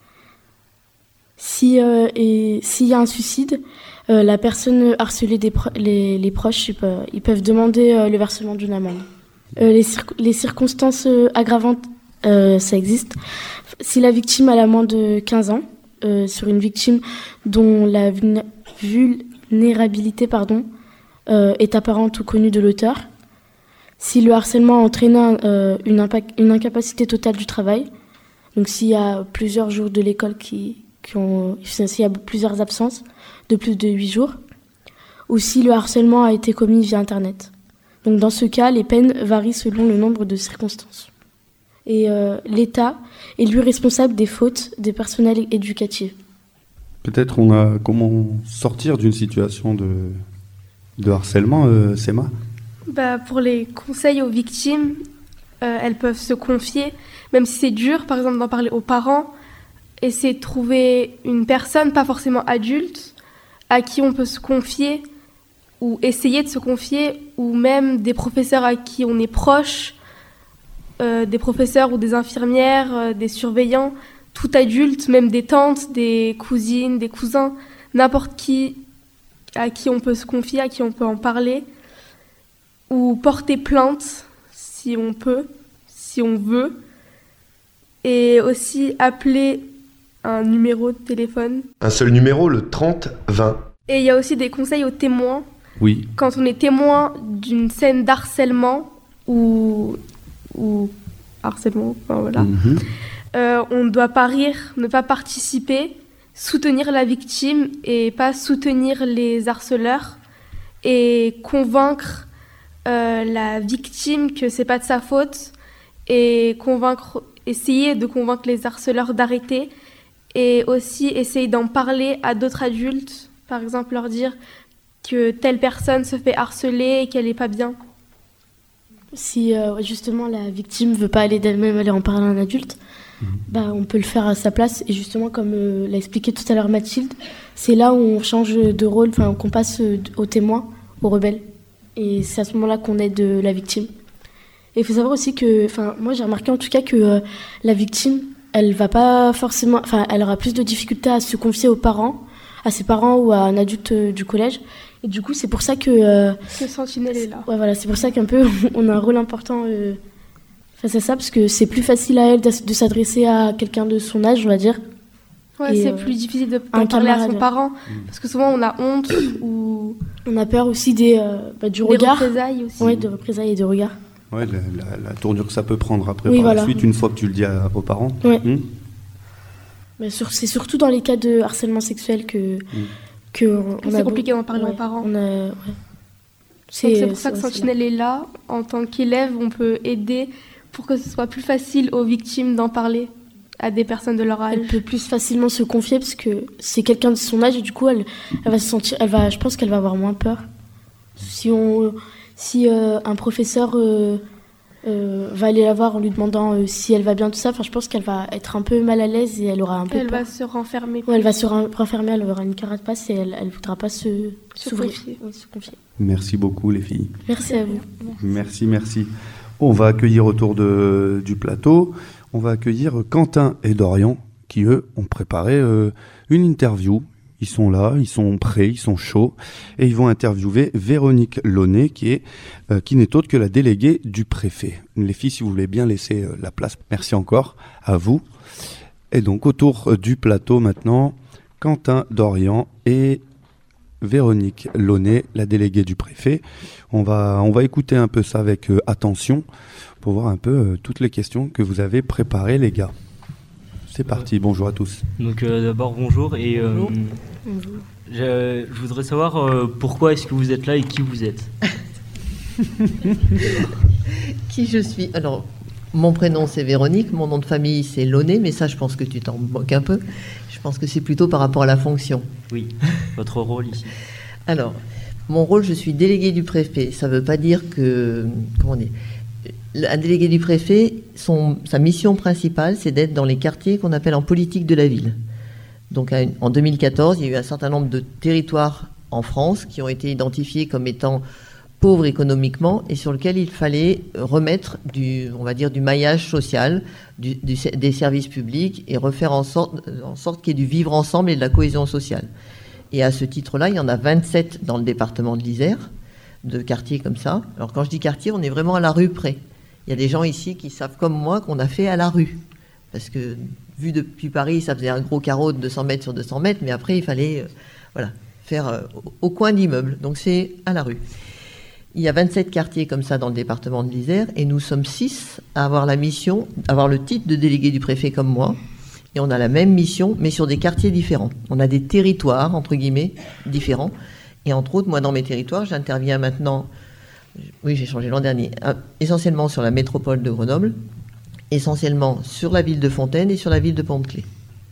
S'il y a un suicide, la personne harcelée, les proches, ils peuvent demander le versement d'une amende. Les circonstances aggravantes, ça existe. Si la victime a la moins de 15 ans, sur une victime dont la vulnérabilité est apparente ou connue de l'auteur, si le harcèlement a entraîné une incapacité totale du travail, donc s'il y a plusieurs jours de l'école s'il y a plusieurs absences de plus de 8 jours, ou si le harcèlement a été commis via Internet. Donc dans ce cas, les peines varient selon le nombre de circonstances. Et l'État est lui responsable des fautes des personnels éducatifs. Peut-être comment sortir d'une situation de harcèlement, Sema? Pour les conseils aux victimes, elles peuvent se confier, même si c'est dur, par exemple d'en parler aux parents, essayer de trouver une personne, pas forcément adulte, à qui on peut se confier, ou essayer de se confier, ou même des professeurs à qui on est proche, des professeurs ou des infirmières, des surveillants, tout adulte, même des tantes, des cousines, des cousins, n'importe qui à qui on peut se confier, à qui on peut en parler, ou porter plainte si on peut, si on veut, et aussi appeler un numéro de téléphone. Un seul numéro, le 30-20. Et il y a aussi des conseils aux témoins. Oui. Quand on est témoin d'une scène d'harcèlement ou harcèlement, voilà, on ne doit pas rire, ne pas participer, soutenir la victime et pas soutenir les harceleurs, et convaincre la victime que c'est pas de sa faute, et essayer de convaincre les harceleurs d'arrêter, et aussi essayer d'en parler à d'autres adultes, par exemple leur dire que telle personne se fait harceler et qu'elle est pas bien. Si justement la victime veut pas aller d'elle-même aller en parler à un adulte, on peut le faire à sa place. Et justement, comme l'a expliqué tout à l'heure Mathilde, c'est là où on change de rôle, qu'on passe au témoin, au rebelle. Et c'est à ce moment-là qu'on aide la victime. Et il faut savoir aussi que, moi j'ai remarqué en tout cas que la victime, elle va pas forcément, elle aura plus de difficultés à se confier aux parents, à ses parents ou à un adulte du collège. Et du coup, c'est pour ça que... le sentinelle est là. Ouais, voilà, c'est pour ça qu'un peu, on a un rôle important face à ça, parce que c'est plus facile à elle de s'adresser à quelqu'un de son âge, on va dire. Ouais, c'est plus difficile de parler à son parent, parce que souvent on a honte ou... On a peur aussi du regard. Des représailles aussi. Ouais, de représailles et de regards. Ouais, la tournure que ça peut prendre après Oui, par la voilà. suite, une fois que tu le dis aux parents. Ouais. Mais c'est surtout dans les cas de harcèlement sexuel que c'est compliqué d'en parler aux parents. C'est pour ça que Sentinelle est là. En tant qu'élève, on peut aider pour que ce soit plus facile aux victimes d'en parler à des personnes de leur âge. Elle peut plus facilement se confier parce que c'est quelqu'un de son âge et du coup elle va se sentir, je pense qu'elle va avoir moins peur. Si un professeur va aller la voir en lui demandant si elle va bien, tout ça, je pense qu'elle va être un peu mal à l'aise et elle aura un peu peur. Elle va se renfermer. Ouais, elle va se renfermer, elle aura une carapace et elle voudra pas s'ouvrir. Se confier. Merci beaucoup les filles. Merci à vous. Merci. On va accueillir autour du plateau, on va accueillir Quentin et Dorian qui eux ont préparé une interview. Ils sont là, ils sont prêts, ils sont chauds et ils vont interviewer Véronique Launay qui n'est autre que la déléguée du préfet. Les filles, si vous voulez bien laisser la place, merci encore à vous. Et donc autour du plateau maintenant, Quentin, Dorian et Véronique Launay, la déléguée du préfet. On va écouter un peu ça avec attention pour voir un peu toutes les questions que vous avez préparées les gars. C'est parti, bonjour à tous. Donc d'abord bonjour et Bonjour. Je voudrais savoir pourquoi est-ce que vous êtes là et qui vous êtes. Qui je suis? Alors, mon prénom c'est Véronique, mon nom de famille c'est Launay, mais ça je pense que tu t'en moques un peu. Je pense que c'est plutôt par rapport à la fonction. Oui, votre rôle ici. Alors, mon rôle, je suis déléguée du préfet. Ça ne veut pas dire que... Comment dire? Un délégué du préfet, sa mission principale, c'est d'être dans les quartiers qu'on appelle en politique de la ville. Donc en 2014, il y a eu un certain nombre de territoires en France qui ont été identifiés comme étant pauvres économiquement et sur lesquels il fallait remettre du maillage social, des services publics et refaire en sorte qu'il y ait du vivre ensemble et de la cohésion sociale. Et à ce titre-là, il y en a 27 dans le département de l'Isère, de quartiers comme ça. Alors quand je dis quartier, on est vraiment à la rue près. Il y a des gens ici qui savent comme moi qu'on a fait à la rue. Parce que vu depuis Paris, ça faisait un gros carreau de 200 mètres sur 200 mètres, mais après il fallait faire au coin d'immeubles. Donc c'est à la rue. Il y a 27 quartiers comme ça dans le département de l'Isère et nous sommes 6 à avoir la mission, avoir le titre de délégué du préfet comme moi. Et on a la même mission, mais sur des quartiers différents. On a des territoires, entre guillemets, différents. Et entre autres, moi, dans mes territoires, j'interviens maintenant, oui, j'ai changé l'an dernier, essentiellement sur la métropole de Grenoble, essentiellement sur la ville de Fontaine et sur la ville de Pont-de-Claix.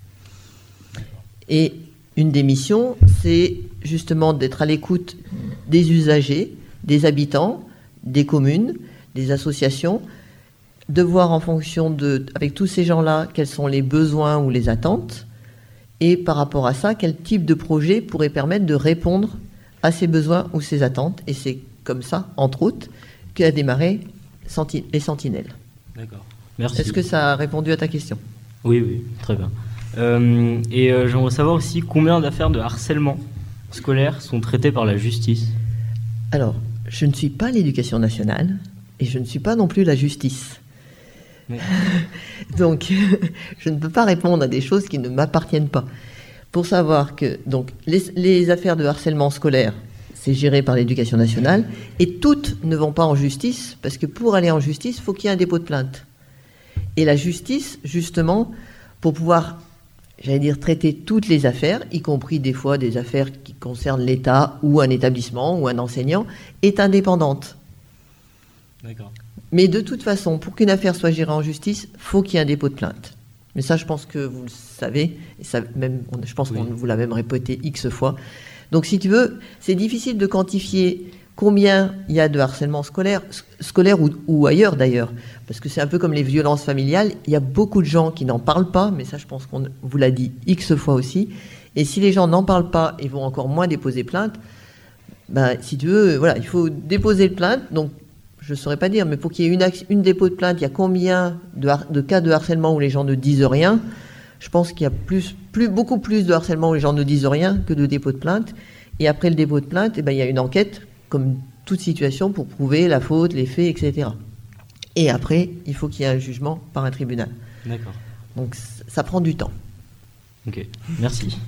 Et une des missions, c'est justement d'être à l'écoute des usagers, des habitants, des communes, des associations, de voir en fonction avec tous ces gens-là, quels sont les besoins ou les attentes, et par rapport à ça, quel type de projet pourrait permettre de répondre à ces besoins ou ces attentes. Et c'est comme ça, entre autres, qu'a démarré les Sentinelles. D'accord. Merci. Est-ce que ça a répondu à ta question? Oui, très bien. Et j'aimerais savoir aussi combien d'affaires de harcèlement scolaire sont traitées par la justice. Alors, je ne suis pas l'éducation nationale et je ne suis pas non plus la justice. Oui. Donc, je ne peux pas répondre à des choses qui ne m'appartiennent pas. Pour savoir que donc, les affaires de harcèlement scolaire, c'est géré par l'éducation nationale et toutes ne vont pas en justice parce que pour aller en justice, il faut qu'il y ait un dépôt de plainte. Et la justice, justement, pour pouvoir, traiter toutes les affaires, y compris des fois des affaires qui concernent l'État ou un établissement ou un enseignant, est indépendante. D'accord. Mais de toute façon, pour qu'une affaire soit gérée en justice, il faut qu'il y ait un dépôt de plainte. Mais ça, je pense que vous le savez, et ça, je pense qu'on vous l'a même répété X fois. Donc, si tu veux, c'est difficile de quantifier combien il y a de harcèlement scolaire ou ailleurs d'ailleurs, parce que c'est un peu comme les violences familiales, il y a beaucoup de gens qui n'en parlent pas, mais ça, je pense qu'on vous l'a dit X fois aussi, et si les gens n'en parlent pas et vont encore moins déposer plainte, si tu veux, il faut déposer plainte, donc je ne saurais pas dire, mais pour qu'il y ait une dépôt de plainte, il y a combien de cas de harcèlement où les gens ne disent rien? Je pense qu'il y a beaucoup plus de harcèlement où les gens ne disent rien que de dépôt de plainte. Et après le dépôt de plainte, il y a une enquête, comme toute situation, pour prouver la faute, les faits, etc. Et après, il faut qu'il y ait un jugement par un tribunal. D'accord. Donc ça prend du temps. Ok, merci.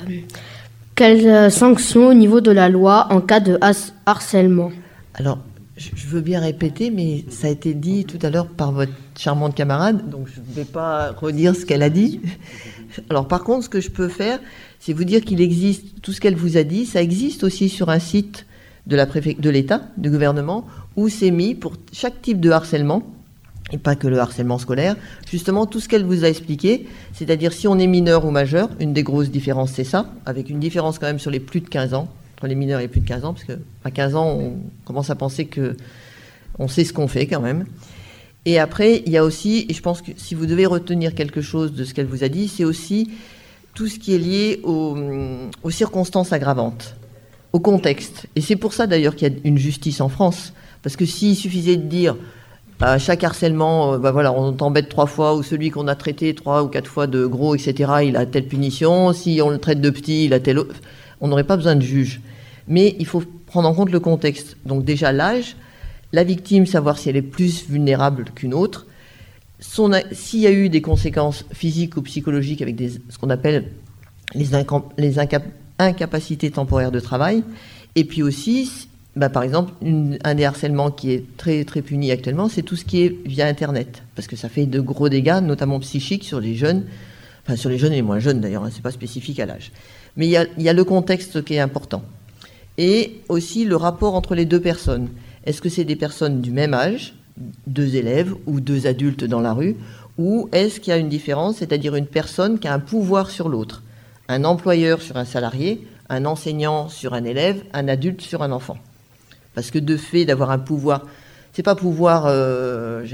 Quelles sanctions au niveau de la loi en cas de harcèlement? Alors, Je veux bien répéter, mais ça a été dit tout à l'heure par votre charmante camarade, donc je ne vais pas redire ce qu'elle a dit. Alors par contre, ce que je peux faire, c'est vous dire qu'il existe, tout ce qu'elle vous a dit, ça existe aussi sur un site de l'État, du gouvernement, où c'est mis pour chaque type de harcèlement, et pas que le harcèlement scolaire, justement tout ce qu'elle vous a expliqué, c'est-à-dire si on est mineur ou majeur, une des grosses différences c'est ça, avec une différence quand même sur les plus de 15 ans, entre les mineurs et les plus de 15 ans, parce qu'à 15 ans, on commence à penser qu'on sait ce qu'on fait quand même. Et après, il y a aussi, et je pense que si vous devez retenir quelque chose de ce qu'elle vous a dit, c'est aussi tout ce qui est lié aux circonstances aggravantes, au contexte. Et c'est pour ça d'ailleurs qu'il y a une justice en France, parce que s'il suffisait de dire à chaque harcèlement, voilà, on t'embête 3 fois, ou celui qu'on a traité 3 ou 4 fois de gros, etc., il a telle punition, si on le traite de petit, il a telle autre, on n'aurait pas besoin de juge. Mais il faut prendre en compte le contexte. Donc déjà l'âge, la victime, savoir si elle est plus vulnérable qu'une autre, s'il y a eu des conséquences physiques ou psychologiques avec ce qu'on appelle les incapacités temporaires de travail, et puis aussi, par exemple, un des harcèlements qui est très, très puni actuellement, c'est tout ce qui est via Internet, parce que ça fait de gros dégâts, notamment psychiques, sur les jeunes, enfin sur les jeunes et les moins jeunes d'ailleurs, hein, c'est pas spécifique à l'âge. Mais il y a le contexte qui est important. Et aussi le rapport entre les deux personnes. Est-ce que c'est des personnes du même âge, 2 élèves ou 2 adultes dans la rue, ou est-ce qu'il y a une différence, c'est-à-dire une personne qui a un pouvoir sur l'autre, un employeur sur un salarié, un enseignant sur un élève, un adulte sur un enfant. Parce que de fait d'avoir un pouvoir, c'est pas pouvoir, le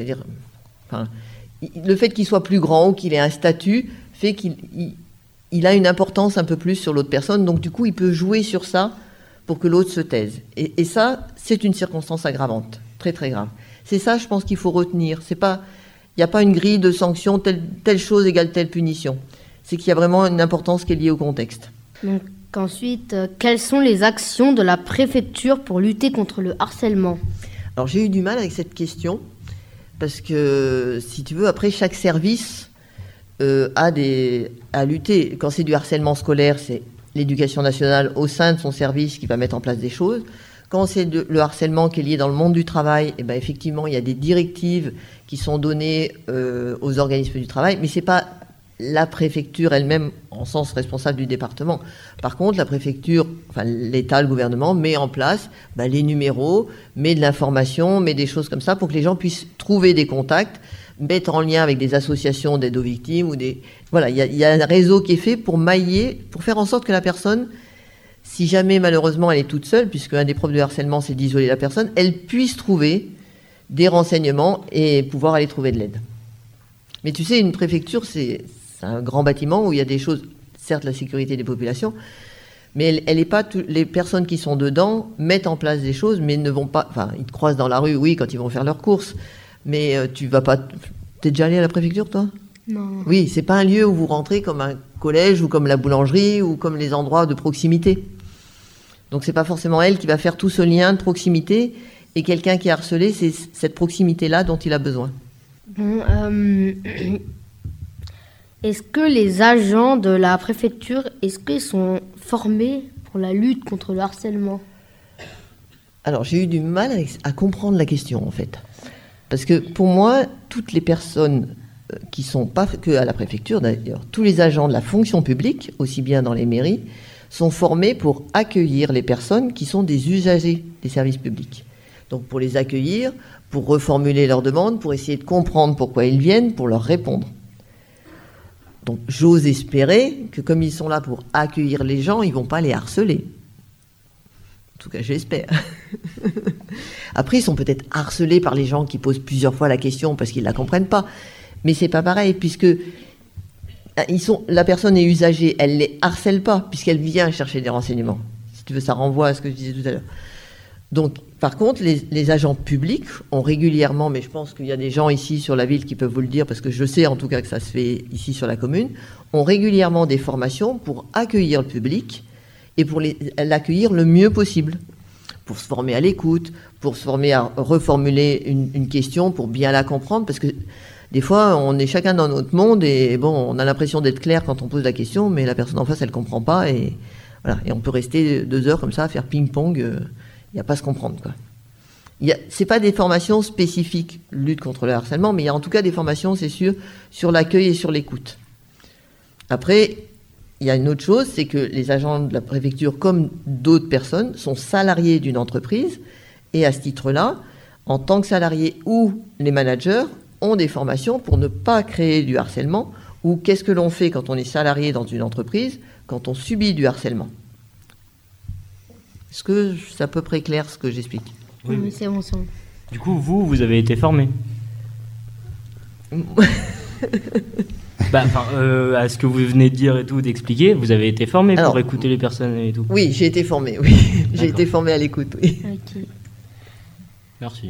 fait qu'il soit plus grand ou qu'il ait un statut fait qu'il a une importance un peu plus sur l'autre personne, donc du coup il peut jouer sur ça pour que l'autre se taise. Et ça, c'est une circonstance aggravante, très très grave. C'est ça, je pense qu'il faut retenir. Il n'y a pas une grille de sanctions, telle chose égale telle punition. C'est qu'il y a vraiment une importance qui est liée au contexte. Donc ensuite, quelles sont les actions de la préfecture pour lutter contre le harcèlement ? Alors j'ai eu du mal avec cette question, parce que, si tu veux, après chaque service a à lutter. Quand c'est du harcèlement scolaire, c'est l'éducation nationale au sein de son service qui va mettre en place des choses. Quand c'est le harcèlement qui est lié dans le monde du travail, effectivement, il y a des directives qui sont données aux organismes du travail, mais ce n'est pas la préfecture elle-même en sens responsable du département. Par contre, la préfecture, enfin l'État, le gouvernement, met en place les numéros, met de l'information, met des choses comme ça pour que les gens puissent trouver des contacts, mettre en lien avec des associations d'aide aux victimes ou des... Voilà, il y a un réseau qui est fait pour mailler, pour faire en sorte que la personne, si jamais malheureusement elle est toute seule, puisque un des problèmes de harcèlement c'est d'isoler la personne, elle puisse trouver des renseignements et pouvoir aller trouver de l'aide. Mais tu sais, une préfecture c'est un grand bâtiment où il y a des choses, certes la sécurité des populations, mais elle est pas les personnes qui sont dedans mettent en place des choses, mais ne vont pas... Enfin, ils te croisent dans la rue, oui, quand ils vont faire leurs courses, mais tu vas pas... T'es déjà allé à la préfecture, toi ? Non. Oui, c'est pas un lieu où vous rentrez comme un collège ou comme la boulangerie ou comme les endroits de proximité. Donc c'est pas forcément elle qui va faire tout ce lien de proximité, et quelqu'un qui est harcelé, c'est cette proximité-là dont il a besoin. Est-ce que les agents de la préfecture, est-ce qu'ils sont formés pour la lutte contre le harcèlement ? Alors j'ai eu du mal à comprendre la question en fait. Parce que pour moi, toutes les personnes qui ne sont pas que à la préfecture, d'ailleurs, tous les agents de la fonction publique, aussi bien dans les mairies, sont formés pour accueillir les personnes qui sont des usagers des services publics. Donc pour les accueillir, pour reformuler leurs demandes, pour essayer de comprendre pourquoi ils viennent, pour leur répondre. Donc j'ose espérer que comme ils sont là pour accueillir les gens, ils ne vont pas les harceler. En tout cas, j'espère. Après, ils sont peut-être harcelés par les gens qui posent plusieurs fois la question parce qu'ils ne la comprennent pas. Mais c'est pas pareil, puisque la personne est usagée, elle ne les harcèle pas, puisqu'elle vient chercher des renseignements. Si tu veux, ça renvoie à ce que je disais tout à l'heure. Donc, par contre, les agents publics ont régulièrement, mais je pense qu'il y a des gens ici sur la ville qui peuvent vous le dire, parce que je sais en tout cas que ça se fait ici sur la commune, ont régulièrement des formations pour accueillir le public et pour l'accueillir le mieux possible, pour se former à l'écoute, pour se former à reformuler une question, pour bien la comprendre, parce que des fois, on est chacun dans notre monde et bon, on a l'impression d'être clair quand on pose la question, mais la personne en face, elle ne comprend pas et voilà. Et on peut rester 2 heures comme ça à faire ping-pong, et à pas se comprendre, quoi. C'est pas des formations spécifiques lutte contre le harcèlement, mais il y a en tout cas des formations, c'est sûr, sur l'accueil et sur l'écoute. Après, il y a une autre chose, c'est que les agents de la préfecture, comme d'autres personnes, sont salariés d'une entreprise, et à ce titre-là, en tant que salariés ou les managers ont des formations pour ne pas créer du harcèlement, ou qu'est-ce que l'on fait quand on est salarié dans une entreprise, quand on subit du harcèlement. Est-ce que c'est à peu près clair ce que j'explique ? Oui, c'est bon. Du coup, vous avez été formé. À ce que vous venez de dire et tout, d'expliquer, vous avez été formé pour écouter les personnes et tout. Oui, j'ai été formé, oui. J'ai été formé à l'écoute, oui. Okay. Merci.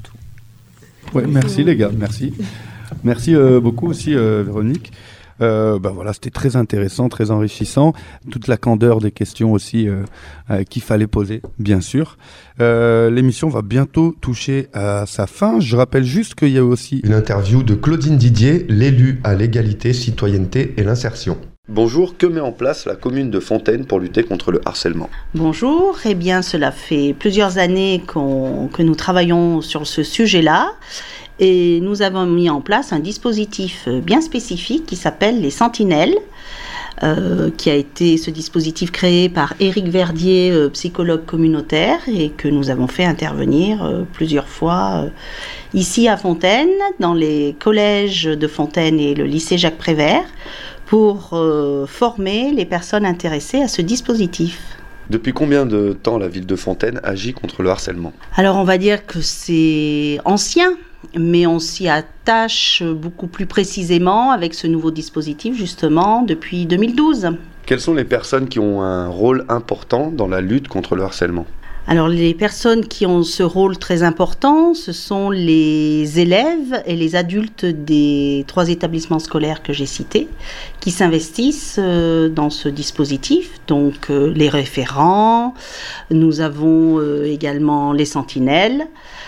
Ouais, merci les gars, merci. Merci beaucoup aussi Véronique. Voilà, c'était très intéressant, très enrichissant. Toute la candeur des questions aussi qu'il fallait poser, bien sûr. L'émission va bientôt toucher à sa fin. Je rappelle juste qu'il y a aussi une interview de Claudine Didier, l'élue à l'égalité, citoyenneté et l'insertion. Bonjour, que met en place la commune de Fontaine pour lutter contre le harcèlement ? Bonjour, eh bien cela fait plusieurs années que nous travaillons sur ce sujet-là. Et nous avons mis en place un dispositif bien spécifique qui s'appelle les Sentinelles, qui a été ce dispositif créé par Éric Verdier, psychologue communautaire, et que nous avons fait intervenir plusieurs fois ici à Fontaine, dans les collèges de Fontaine et le lycée Jacques Prévert, pour former les personnes intéressées à ce dispositif. Depuis combien de temps la ville de Fontaine agit contre le harcèlement ? Alors on va dire que c'est ancien, mais on s'y attache beaucoup plus précisément avec ce nouveau dispositif justement depuis 2012. Quelles sont les personnes qui ont un rôle important dans la lutte contre le harcèlement ? Alors les personnes qui ont ce rôle très important, ce sont les élèves et les adultes des 3 établissements scolaires que j'ai cités, qui s'investissent dans ce dispositif. Donc les référents, nous avons également les sentinelles.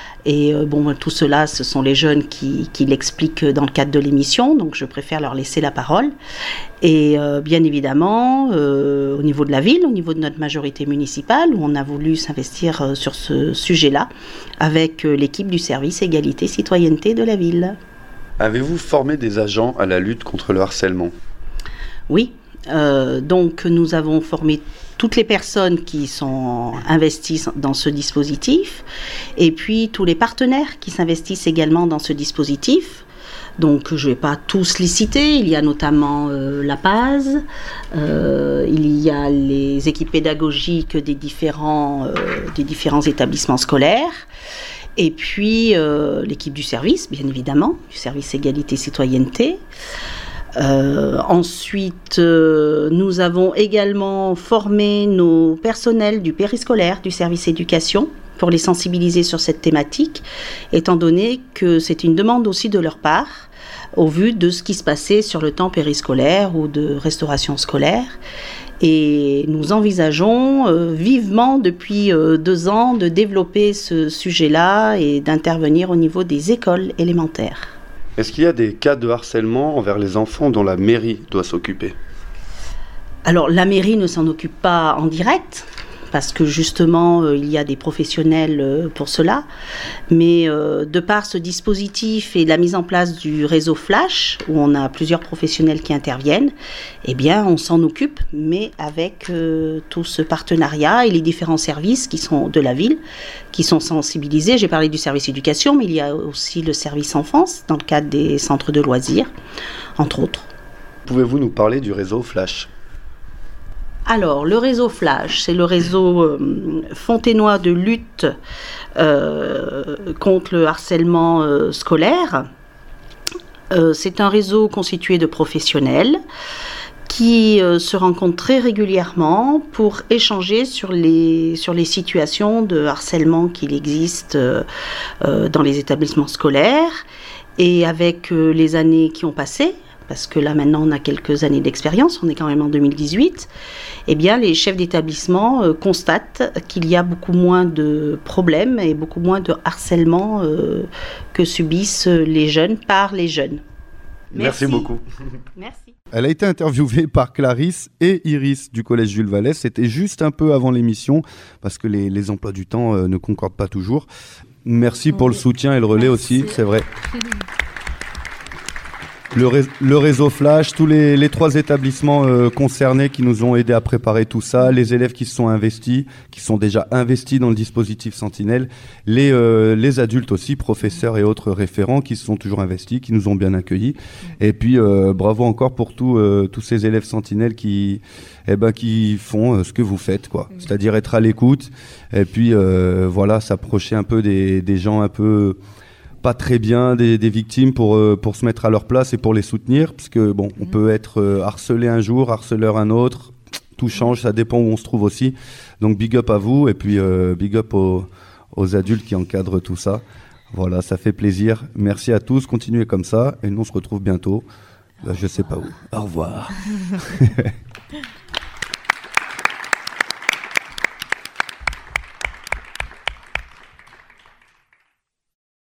Et tout cela, ce sont les jeunes qui l'expliquent dans le cadre de l'émission, donc je préfère leur laisser la parole. Et bien évidemment, au niveau de la ville, au niveau de notre majorité municipale, où on a voulu s'investir sur ce sujet-là, avec l'équipe du service égalité citoyenneté de la ville. Avez-vous formé des agents à la lutte contre le harcèlement ? Oui, donc nous avons formé toutes les personnes qui sont investies dans ce dispositif, et puis tous les partenaires qui s'investissent également dans ce dispositif. Donc je ne vais pas tous les citer, il y a notamment la PAS, il y a les équipes pédagogiques des différents établissements scolaires, et puis l'équipe du service, bien évidemment, du service égalité citoyenneté. Ensuite, nous avons également formé nos personnels du périscolaire, du service éducation, pour les sensibiliser sur cette thématique, étant donné que c'est une demande aussi de leur part, au vu de ce qui se passait sur le temps périscolaire ou de restauration scolaire. Et nous envisageons vivement depuis 2 ans de développer ce sujet-là et d'intervenir au niveau des écoles élémentaires. Est-ce qu'il y a des cas de harcèlement envers les enfants dont la mairie doit s'occuper ? Alors la mairie ne s'en occupe pas en direct, parce que justement il y a des professionnels pour cela, mais de par ce dispositif et la mise en place du réseau Flash, où on a plusieurs professionnels qui interviennent, eh bien on s'en occupe, mais avec tout ce partenariat et les différents services qui sont de la ville, qui sont sensibilisés. J'ai parlé du service éducation, mais il y a aussi le service enfance, dans le cadre des centres de loisirs, entre autres. Pouvez-vous nous parler du réseau Flash ? Alors, le réseau Flash, c'est le réseau fontainois de lutte contre le harcèlement scolaire. C'est un réseau constitué de professionnels qui se rencontrent très régulièrement pour échanger sur les situations de harcèlement qu'il existe dans les établissements scolaires. Et avec les années qui ont passé, parce que là maintenant on a quelques années d'expérience, on est quand même en 2018, eh bien les chefs d'établissement constatent qu'il y a beaucoup moins de problèmes et beaucoup moins de harcèlement que subissent les jeunes par les jeunes. Merci beaucoup. Merci. Elle a été interviewée par Clarisse et Iris du collège Jules Vallès. C'était juste un peu avant l'émission parce que les emplois du temps ne concordent pas toujours. Merci pour le soutien et le relais aussi, c'est vrai. Le réseau Flash, tous les 3 établissements concernés qui nous ont aidés à préparer tout ça, les élèves qui se sont investis, qui sont déjà investis dans le dispositif Sentinelle, les adultes aussi, professeurs et autres référents qui se sont toujours investis, qui nous ont bien accueillis. Et puis bravo encore pour tous ces élèves Sentinelles qui font ce que vous faites, quoi. C'est-à-dire être à l'écoute et puis voilà, s'approcher un peu des gens un peu pas très bien, des victimes pour se mettre à leur place et pour les soutenir, parce que bon, on peut être harcelé un jour, harceleur un autre, tout change, ça dépend où on se trouve aussi. Donc big up à vous et puis big up aux adultes qui encadrent tout ça. Voilà, ça fait plaisir. Merci à tous, continuez comme ça et nous on se retrouve bientôt. Je sais pas où. Au revoir.